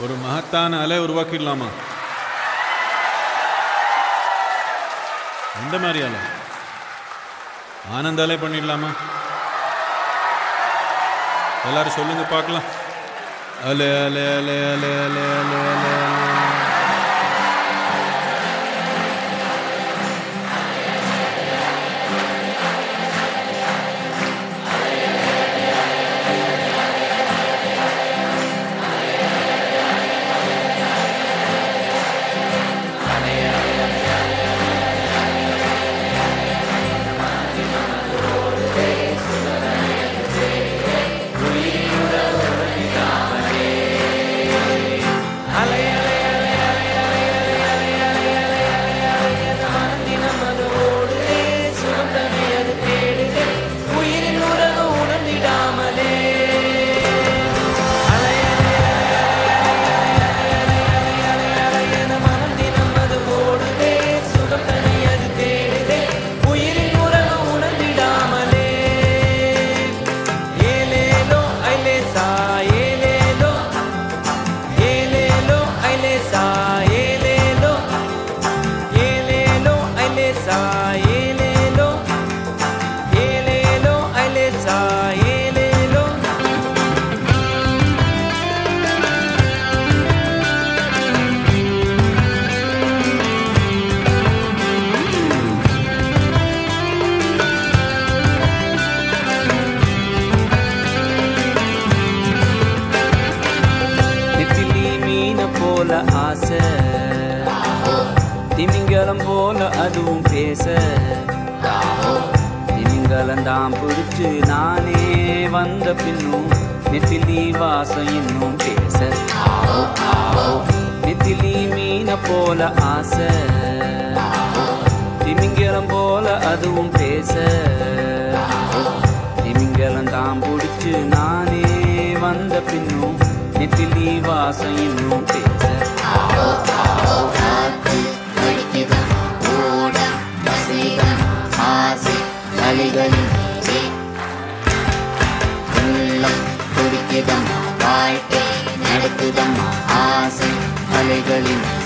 ஒரு மகத்தான அலை உருவாக்கிடலாமா? எந்த மாதிரி அலை? ஆனந்த அலை பண்ணிடலாமா? எல்லாரும் சொல்லுங்க பார்க்கலாம். அலே அலே அலே அலே அலே அலே அலே அலே. ஆசை திமிங்கலம் போல அதுவும் பேச திமிங்கலந்தாம் பிடிச்சு நானே வந்த பின்னும் நெத்திலி வாசம் இன்னும் பேச நெத்திலி மீன போல ஆசை திமிங்கலம் போல அதுவும் பேச திமிங்கலந்தாம் பிடிச்சு நானே வந்த பின்னும் நெத்திலி வாசம் இன்னும் பேச அலைகளின் உள்ளம் துடிக்குதம் வாழ்க்கை நடக்குதம் ஆசை அலைகளின்